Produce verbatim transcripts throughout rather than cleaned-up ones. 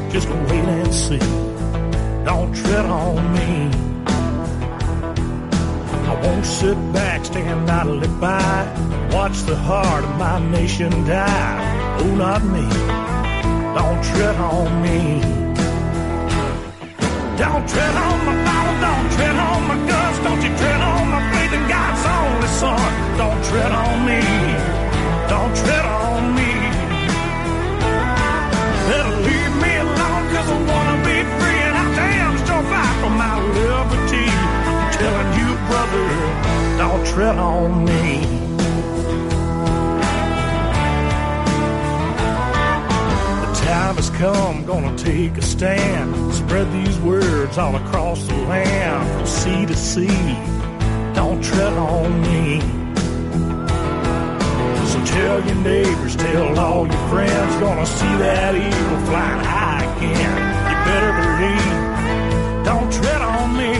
just wait and see. Don't tread on me. I won't sit back, stand idly by, watch the heart of my nation die. Oh, not me. Don't tread on me. Don't tread on my Bible, don't tread on my guts, don't you tread on my faith in God's only Son. Don't tread on me. Don't tread on me. Better leave me alone, cause I wanna be free, and I damn sure fight for my liberty. I'm telling you, brother, don't tread on me. The time has come, gonna take a stand, spread these words all across the land, from sea to sea. Don't tread on me. So tell your neighbors, tell all your friends, gonna see that eagle flying high again. You better believe, don't tread on me.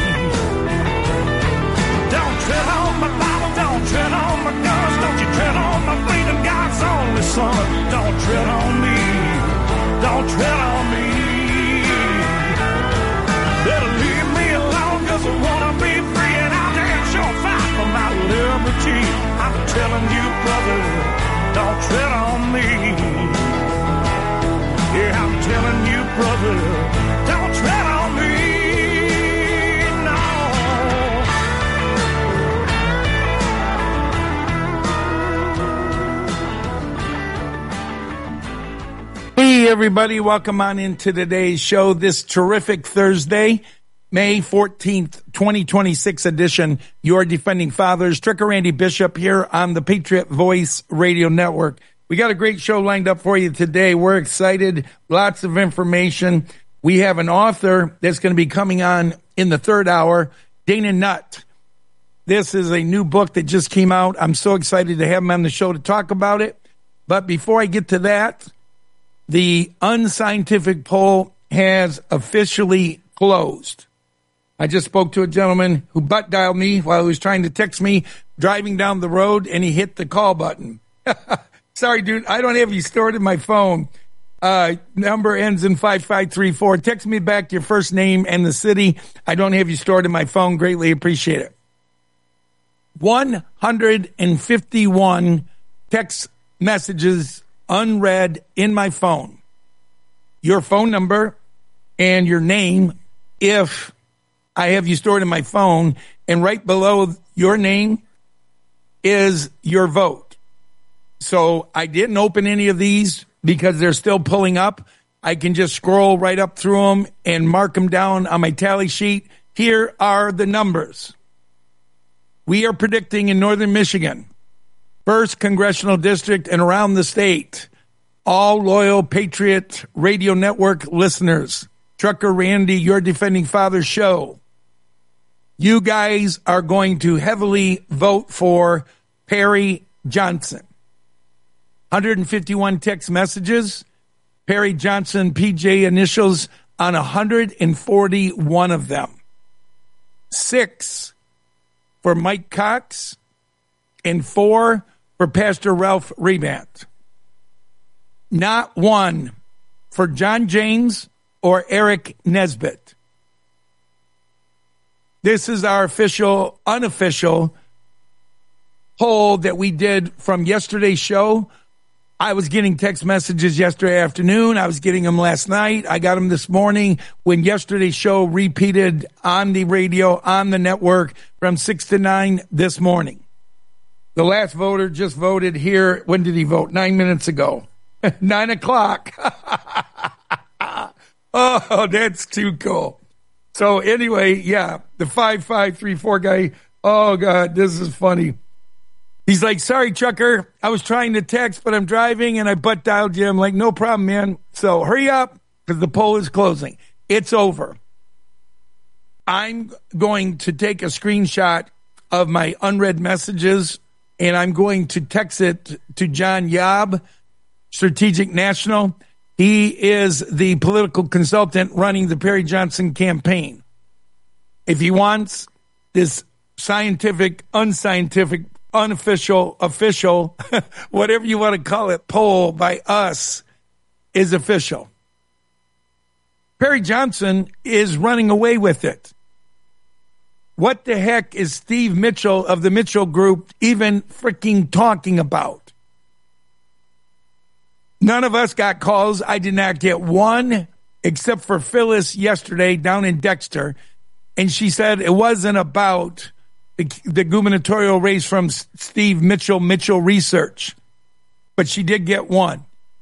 Don't tread on my Bible, don't tread on my guns, don't you tread on my faith in God's only Son. Don't tread on me, don't tread on me. Better leave me alone, cause I wanna be free, and I'll damn sure fight for my liberty. I'm telling you, brother, don't tread on me. Yeah, I'm telling you, brother, don't tread on me. No. Hey, everybody, welcome on into today's show, this terrific Thursday, May fourteenth, twenty twenty-six edition, Your Defending Fathers. Trucker Randy Bishop here on the Patriot Voice Radio Network. We got a great show lined up for you today. We're excited. Lots of information. We have an author that's going to be coming on in the third hour, Dana Nutt. This is a new book that just came out. I'm so excited to have him on the show to talk about it. But before I get to that, the unscientific poll has officially closed. I just spoke to a gentleman who butt dialed me while he was trying to text me driving down the road, and he hit the call button. Sorry, dude, I don't have you stored in my phone. Uh, number ends in five five three four. Text me back your first name and the city. I don't have you stored in my phone. Greatly appreciate it. one hundred fifty-one text messages unread in my phone. Your phone number and your name, if I have you stored in my phone, and right below your name is your vote. So I didn't open any of these because they're still pulling up. I can just scroll right up through them and mark them down on my tally sheet. Here are the numbers. We are predicting in northern Michigan, first congressional district and around the state, all loyal Patriot Radio Network listeners, Trucker Randy, Your Defending Father show, you guys are going to heavily vote for Perry Johnson. one hundred fifty-one text messages, Perry Johnson, P J initials on one hundred forty-one of them. Six for Mike Cox and four for Pastor Ralph Rebant. Not one for John James or Eric Nesbitt. This is our official, unofficial poll that we did from yesterday's show. I was getting text messages yesterday afternoon. I was getting them last night. I got them this morning when yesterday's show repeated on the radio, on the network from six to nine this morning. The last voter just voted here. When did he vote? Nine minutes ago. Nine o'clock. Oh, that's too cool. So anyway, yeah, the five five three four guy, oh, God, this is funny. He's like, sorry, Trucker, I was trying to text, but I'm driving, and I butt dialed you. I'm like, no problem, man. So hurry up, because the poll is closing. It's over. I'm going to take a screenshot of my unread messages, and I'm going to text it to John Yob, Strategic National. He is the political consultant running the Perry Johnson campaign. If he wants this scientific, unscientific, unofficial, official, whatever you want to call it, poll by us is official. Perry Johnson is running away with it. What the heck is Steve Mitchell of the Mitchell Group even freaking talking about? None of us got calls. I did not get one, except for Phyllis yesterday down in Dexter. And she said it wasn't about the, the gubernatorial race from Steve Mitchell, Mitchell Research. But she did get one.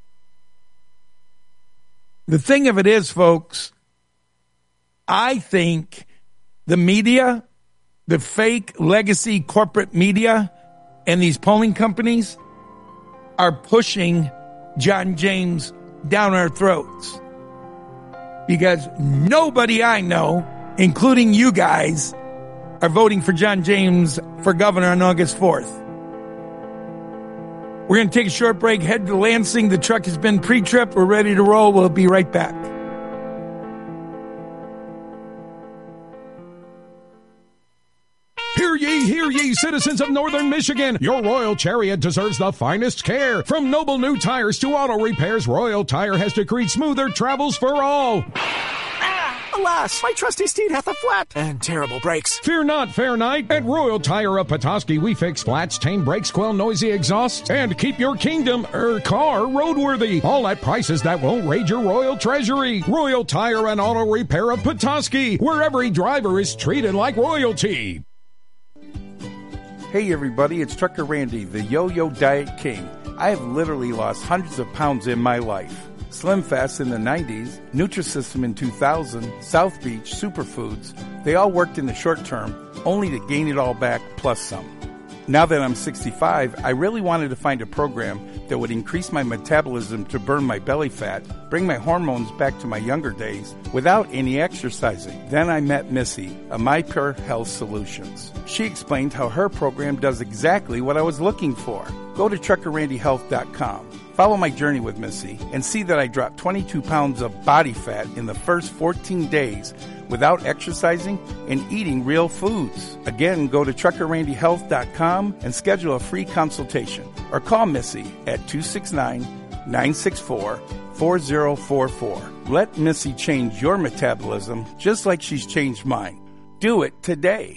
The thing of it is, folks, I think the media, the fake legacy corporate media, and these polling companies are pushing John James down our throats. Because nobody I know, including you guys, are voting for John James for governor on August fourth. We're going to take a short break, head to Lansing. The truck has been pre-tripped. We're ready to roll. We'll be right back. Hear ye, hear ye, citizens of Northern Michigan. Your Royal Chariot deserves the finest care. From noble new tires to auto repairs, Royal Tire has decreed smoother travels for all. Alas, my trusty steed hath a flat and terrible brakes. Fear not, fair knight. At Royal Tire of Petoskey, we fix flats, tame brakes, quell noisy exhausts, and keep your kingdom, er, car roadworthy. All at prices that won't raid your royal treasury. Royal Tire and Auto Repair of Petoskey, where every driver is treated like royalty. Hey everybody, it's Trucker Randy, the Yo-Yo Diet King. I have literally lost hundreds of pounds in my life. Slim Fast in the nineties, Nutrisystem in two thousand, South Beach, Superfoods, they all worked in the short term, only to gain it all back plus some. Now that I'm sixty-five, I really wanted to find a program that would increase my metabolism to burn my belly fat, bring my hormones back to my younger days, without any exercising. Then I met Missy of My Pure Health Solutions. She explained how her program does exactly what I was looking for. Go to trucker randy health dot com. Follow my journey with Missy and see that I dropped twenty-two pounds of body fat in the first fourteen days without exercising and eating real foods. Again, go to trucker randy health dot com and schedule a free consultation or call Missy at two six nine, nine six four, four zero four four. Let Missy change your metabolism just like she's changed mine. Do it today.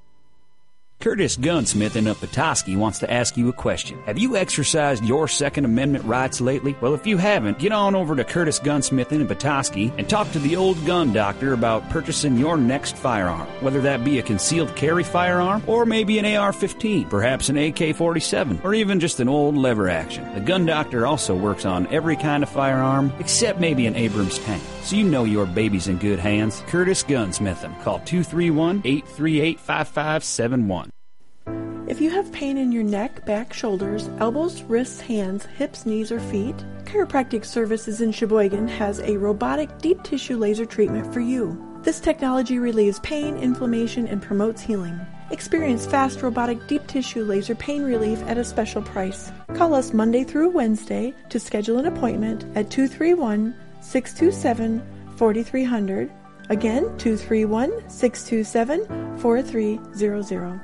Curtis Gunsmith of Petoskey wants to ask you a question. Have you exercised your Second Amendment rights lately? Well, if you haven't, get on over to Curtis Gunsmith in Petoskey and talk to the old gun doctor about purchasing your next firearm, whether that be a concealed carry firearm or maybe an A R fifteen, perhaps an A K forty-seven, or even just an old lever action. The gun doctor also works on every kind of firearm except maybe an Abrams tank. So you know your baby's in good hands. Curtis Gunsmith. Call two three one, eight three eight, five five seven one. If you have pain in your neck, back, shoulders, elbows, wrists, hands, hips, knees, or feet, Chiropractic Services in Sheboygan has a robotic deep tissue laser treatment for you. This technology relieves pain, inflammation, and promotes healing. Experience fast robotic deep tissue laser pain relief at a special price. Call us Monday through Wednesday to schedule an appointment at two three one, six two seven, four three zero zero. Again, two three one, six two seven, four three zero zero.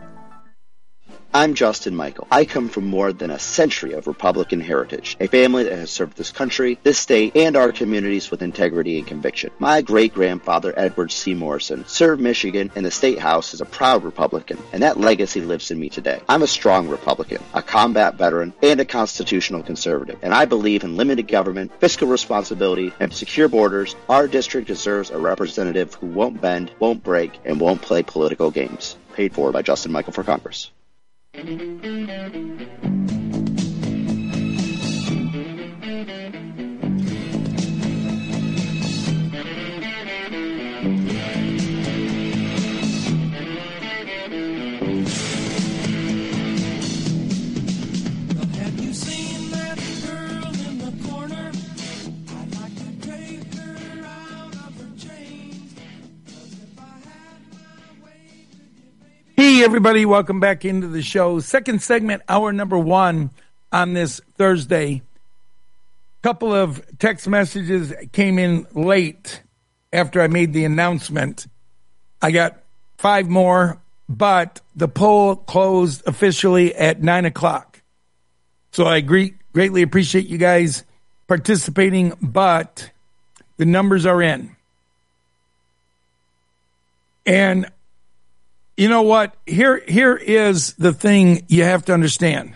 I'm Justin Michael. I come from more than a century of Republican heritage, a family that has served this country, this state, and our communities with integrity and conviction. My great-grandfather, Edward C. Morrison, served Michigan in the State House as a proud Republican, and that legacy lives in me today. I'm a strong Republican, a combat veteran, and a constitutional conservative, and I believe in limited government, fiscal responsibility, and secure borders. Our district deserves a representative who won't bend, won't break, and won't play political games. Paid for by Justin Michael for Congress. Hey, everybody, welcome back into the show. Second segment, hour number one on this Thursday. Couple of text messages came in late after I made the announcement. I got five more, but the poll closed officially at nine o'clock. So I great, greatly appreciate you guys participating, but the numbers are in. And you know what? Here, here is the thing you have to understand.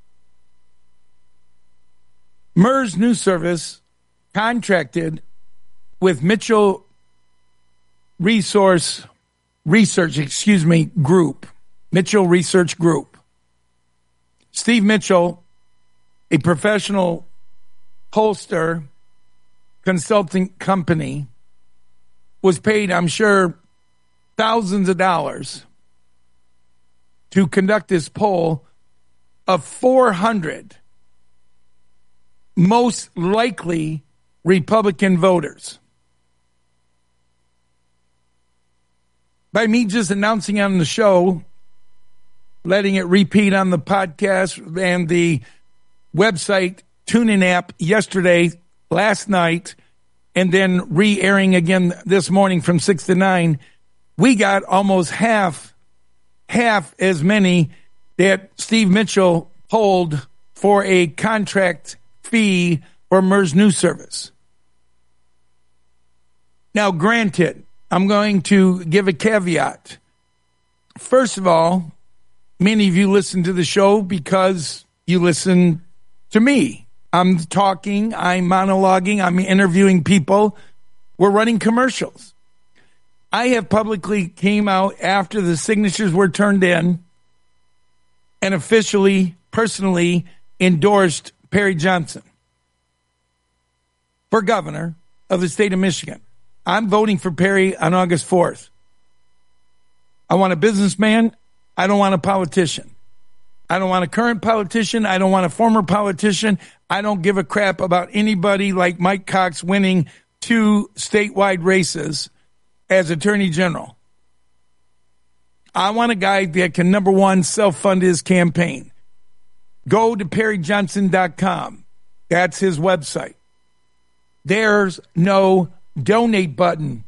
MERS News Service contracted with Mitchell Resource Research, excuse me, Group, Mitchell Research Group. Steve Mitchell, a professional pollster consulting company, was paid, I'm sure, thousands of dollars to conduct this poll of four hundred most likely Republican voters. By me just announcing on the show, letting it repeat on the podcast and the website TuneIn app yesterday, last night, and then re-airing again this morning from six to nine, we got almost half, half as many that Steve Mitchell polled for a contract fee for MERS News Service. Now, granted, I'm going to give a caveat. First of all, many of you listen to the show because you listen to me. I'm talking, I'm monologuing, I'm interviewing people. We're running commercials. I have publicly came out after the signatures were turned in and officially, personally endorsed Perry Johnson for governor of the state of Michigan. I'm voting for Perry on August fourth. I want a businessman. I don't want a politician. I don't want a current politician. I don't want a former politician. I don't give a crap about anybody like Mike Cox winning two statewide races as Attorney General. I want a guy that can, number one, self-fund his campaign. Go to perry johnson dot com. That's his website. There's no donate button.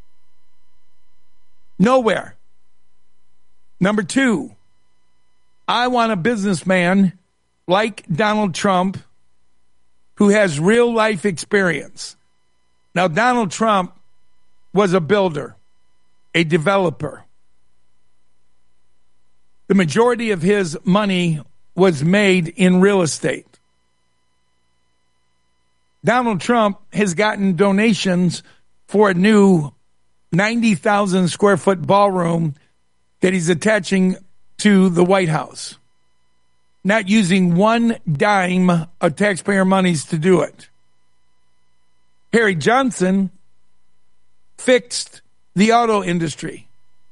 Nowhere. Number two, I want a businessman like Donald Trump who has real life experience. Now, Donald Trump was a builder, a developer. The majority of his money was made in real estate. Donald Trump has gotten donations for a new ninety thousand square foot ballroom that he's attaching to the White House, not using one dime of taxpayer monies to do it. Perry Johnson fixed the auto industry.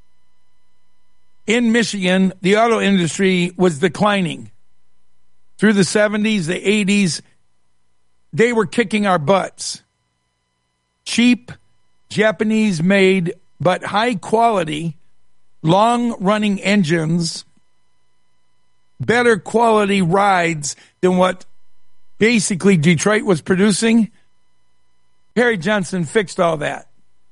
In Michigan, the auto industry was declining. Through the seventies, the eighties, they were kicking our butts. Cheap, Japanese-made, but high-quality, long-running engines, better quality rides than what basically Detroit was producing. Perry Johnson fixed all that.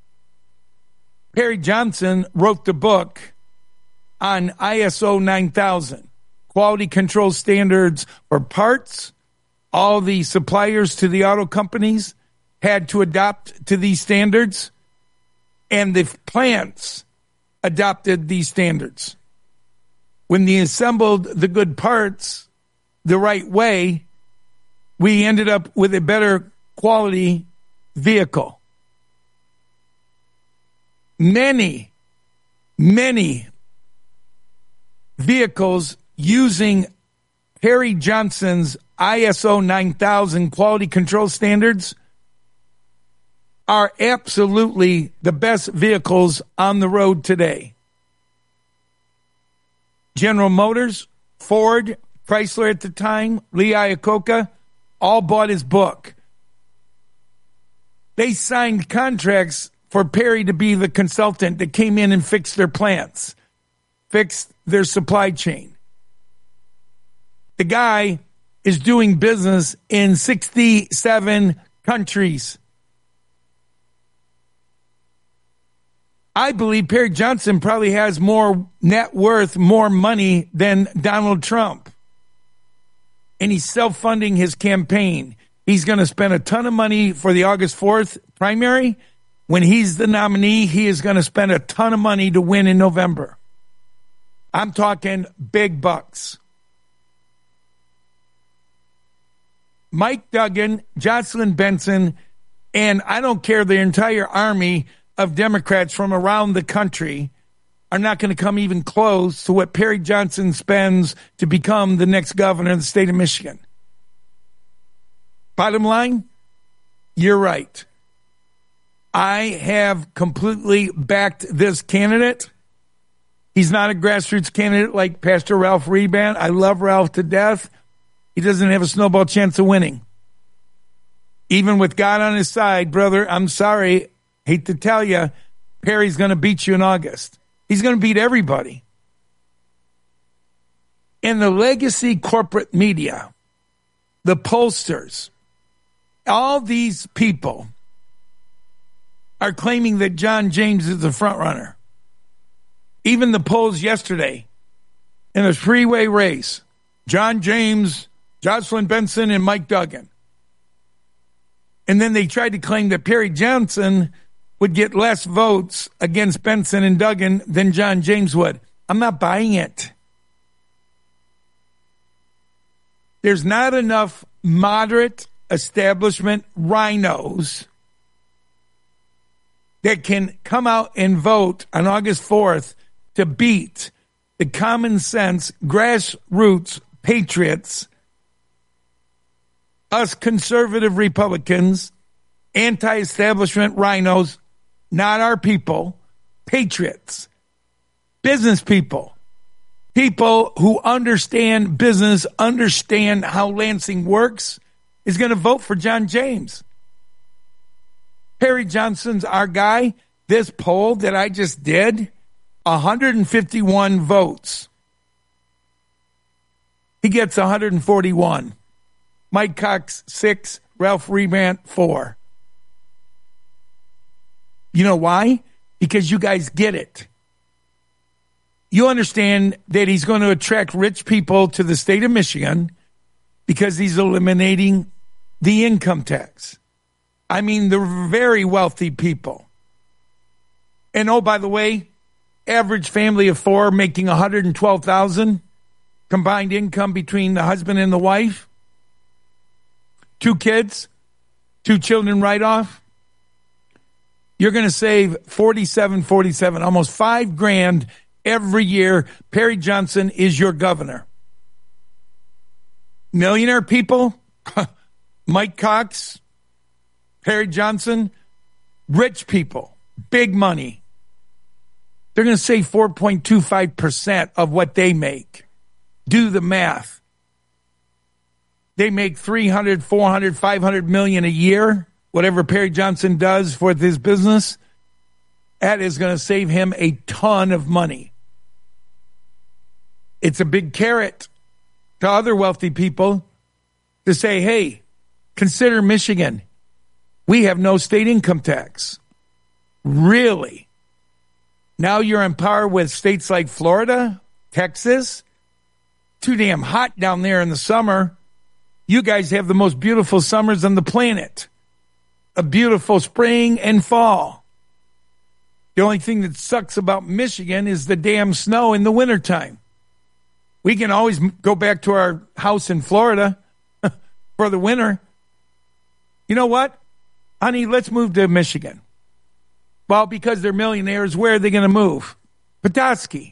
Perry Johnson wrote the book on I S O nine thousand, quality control standards for parts. All the suppliers to the auto companies had to adopt to these standards, and the plants adopted these standards. When they assembled the good parts the right way, we ended up with a better quality vehicle. Many, many vehicles using Perry Johnson's I S O nine thousand quality control standards are absolutely the best vehicles on the road today. General Motors, Ford, Chrysler at the time, Lee Iacocca, all bought his book. They signed contracts for Perry to be the consultant that came in and fixed their plants, fixed their supply chain. The guy is doing business in sixty-seven countries. I believe Perry Johnson probably has more net worth, more money than Donald Trump. And he's self-funding his campaign. He's going to spend a ton of money for the August fourth primary, when he's the nominee, he is going to spend a ton of money to win in November. I'm talking big bucks. Mike Duggan, Jocelyn Benson, and I don't care, the entire army of Democrats from around the country are not going to come even close to what Perry Johnson spends to become the next governor of the state of Michigan. Bottom line, you're right. I have completely backed this candidate. He's not a grassroots candidate like Pastor Ralph Reban. I love Ralph to death. He doesn't have a snowball chance of winning. Even with God on his side, brother, I'm sorry, hate to tell you, Perry's going to beat you in August. He's going to beat everybody. And the legacy corporate media, the pollsters, all these people are claiming that John James is the front runner. Even the polls yesterday in the three-way race, John James, Jocelyn Benson, and Mike Duggan. And then they tried to claim that Perry Johnson would get less votes against Benson and Duggan than John James would. I'm not buying it. There's not enough moderate establishment rhinos that can come out and vote on August fourth to beat the common sense, grassroots patriots, us conservative Republicans, anti-establishment rhinos, not our people, patriots, business people, people who understand business, understand how Lansing works, is going to vote for John James. Perry Johnson's our guy. This poll that I just did, one hundred fifty-one votes. He gets one hundred forty-one. Mike Cox, six. Ralph Reban, four. You know why? Because you guys get it. You understand that he's going to attract rich people to the state of Michigan because he's eliminating the income tax. I mean, the very wealthy people. And oh, by the way, average family of four making one hundred twelve thousand dollars combined income between the husband and the wife. Two kids, two children right off. You're going to save forty-seven forty-seven, almost five grand every year. Perry Johnson is your governor. Millionaire people, Mike Cox, Perry Johnson, rich people, big money. They're going to save four point two five percent of what they make. Do the math. They make three hundred, four hundred, five hundred million a year. Whatever Perry Johnson does for his business, that is going to save him a ton of money. It's a big carrot to other wealthy people to say, hey, consider Michigan. We have no state income tax. Really? Now you're on par with states like Florida, Texas. Too damn hot down there in the summer. You guys have the most beautiful summers on the planet. A beautiful spring and fall. The only thing that sucks about Michigan is the damn snow in the wintertime. We can always go back to our house in Florida for the winter. You know what? Honey, let's move to Michigan. Well, because they're millionaires, where are they going to move? Petoskey.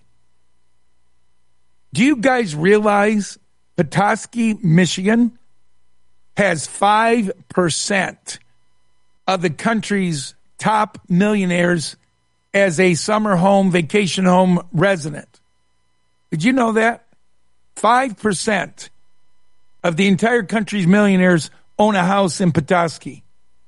Do you guys realize Petoskey, Michigan has five percent of the country's top millionaires as a summer home, vacation home resident? Did you know that? five percent of the entire country's millionaires own a house in Petoskey.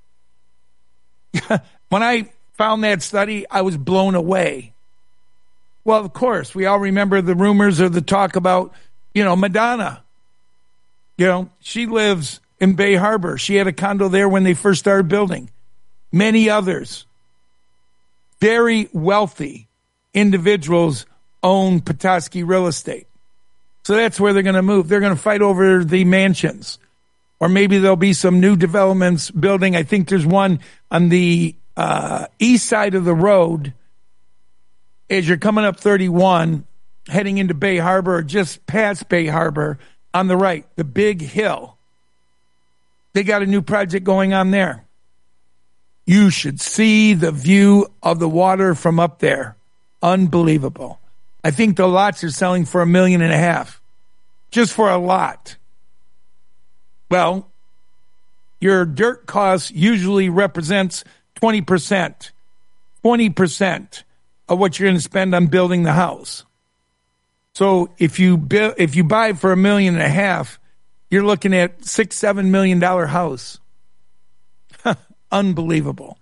When I found that study, I was blown away. Well, of course, we all remember the rumors or the talk about, you know, Madonna. You know, she lives in Bay Harbor. She had a condo there when they first started building. Many others, very wealthy individuals, own Petoskey real estate. So that's where they're going to move. They're going to fight over the mansions. Or maybe there'll be some new developments building. I think there's one on the uh, east side of the road, as you're coming up thirty-one, heading into Bay Harbor, or just past Bay Harbor, on the right, the big hill. They got a new project going on there. You should see the view of the water from up there. Unbelievable. I think the lots are selling for a million and a half. Just for a lot. Well, your dirt cost usually represents twenty percent. twenty percent of what you're going to spend on building the house. So if you build, if you buy for a million and a half, you're looking at six, seven million dollar house. Unbelievable.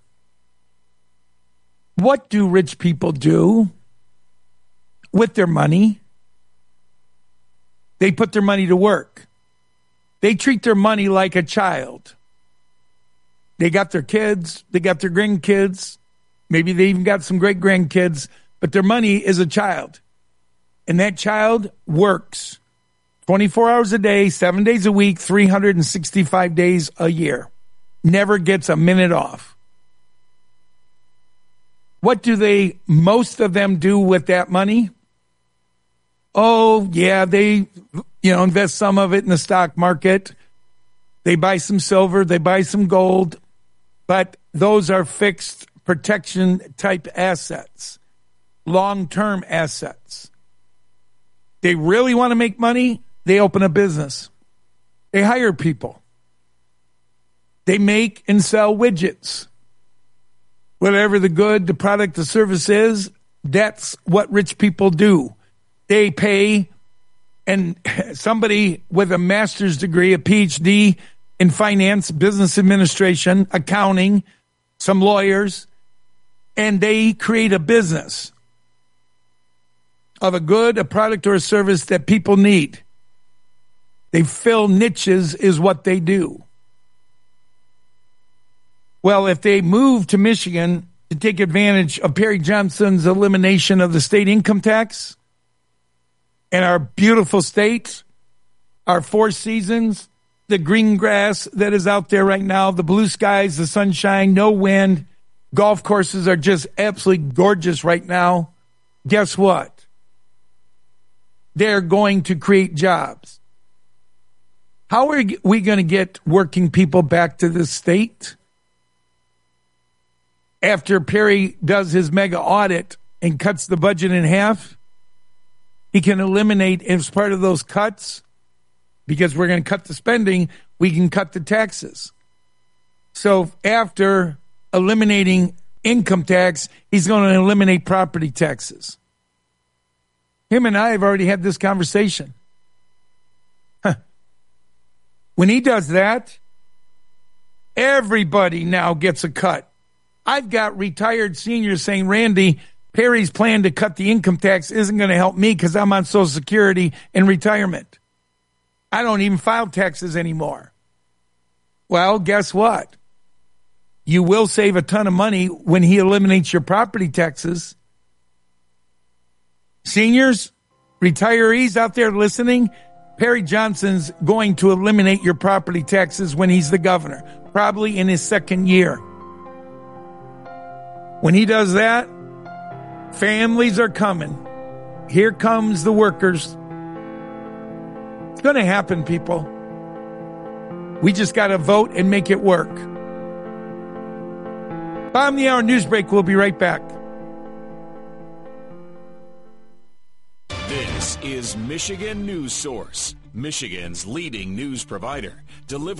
What do rich people do with their money? They put their money to work. They treat their money like a child. They got their kids, they got their grandkids, maybe they even got some great grandkids, but their money is a child. And that child works twenty-four hours a day, seven days a week, three hundred sixty-five days a year. Never gets a minute off. What do they, most of them, do with that money? Oh, yeah, they, you know, invest some of it in the stock market. They buy some silver, they buy some gold, but those are fixed protection type assets, long-term assets. They really want to make money, they open a business. They hire people. They make and sell widgets. Whatever the good, the product, the service is, that's what rich people do. They pay, and somebody with a master's degree, a P H D in finance, business administration, accounting, some lawyers, and they create a business of a good, a product, or a service that people need. They fill niches is what they do. Well, if they move to Michigan to take advantage of Perry Johnson's elimination of the state income tax and our beautiful state, our four seasons, the green grass that is out there right now, the blue skies, the sunshine, no wind, golf courses are just absolutely gorgeous right now. Guess what? They're going to create jobs. How are we going to get working people back to this state? After Perry does his mega audit and cuts the budget in half, he can eliminate, as part of those cuts, because we're going to cut the spending, we can cut the taxes. So after eliminating income tax, he's going to eliminate property taxes. Him and I have already had this conversation. Huh. When he does that, everybody now gets a cut. I've got retired seniors saying, Randy, Perry's plan to cut the income tax isn't going to help me because I'm on Social Security and retirement. I don't even file taxes anymore. Well, guess what? You will save a ton of money when he eliminates your property taxes. Seniors, retirees out there listening, Perry Johnson's going to eliminate your property taxes when he's the governor, probably in his second year. When he does that, families are coming. Here comes the workers. It's going to happen, people. We just got to vote and make it work. Bottom of the hour news break. We'll be right back. This is Michigan News Source, Michigan's leading news provider. Deliver